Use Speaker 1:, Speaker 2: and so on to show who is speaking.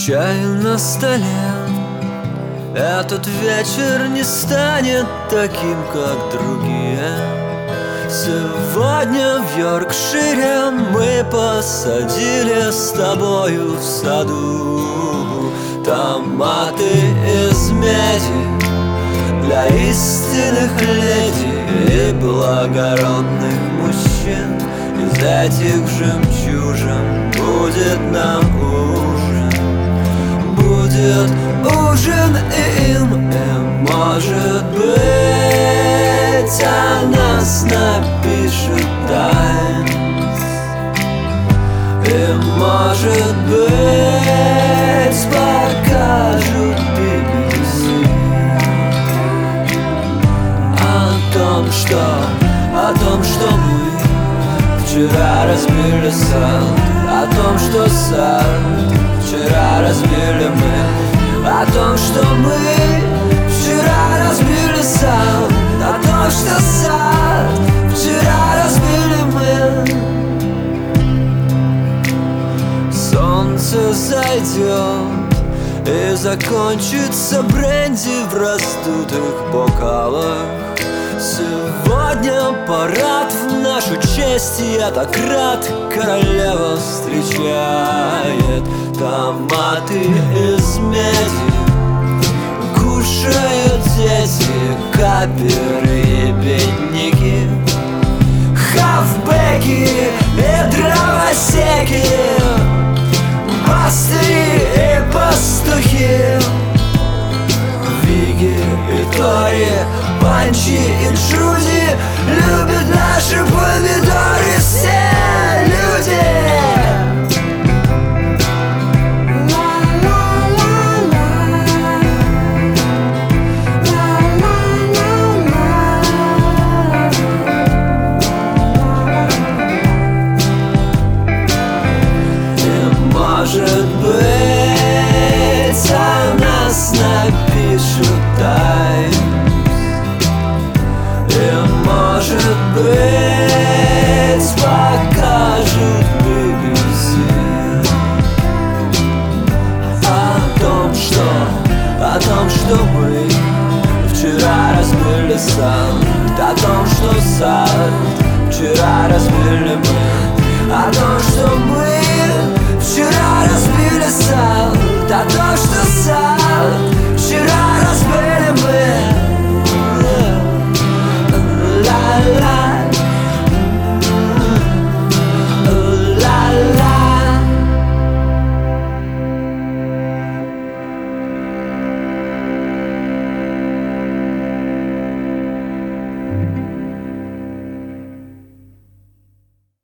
Speaker 1: Чай на столе. Этот вечер не станет таким, как другие. Сегодня в Йоркшире мы посадили с тобою в саду томаты из меди для истинных леди и благородных мужчин. Из этих жемчужин будет нам ужин, будет ужин им, и может быть о нас напишет Таймс, и может быть покажут BBC о том, что мы вчера разбили сад, о том, что сад вчера разбили мы, о том, что мы вчера разбили сад, о том, что сад вчера разбили мы. Солнце зайдет и закончится бренди в раздутых бокалах. Сегодня парад в нашу честь, и я так рад. Королева встречает томаты из меди, кушают дети, каперы и бедняки, хавбеки и дровосеки, пастыри и пастухи, Виги и Тори, Панчи и Джуди любят наши помидоры, все люди. И может быть о нас напишут Таймс, может быть покажут BBC о том, что мы вчера разбили сад, о том, что сад вчера разбили мы.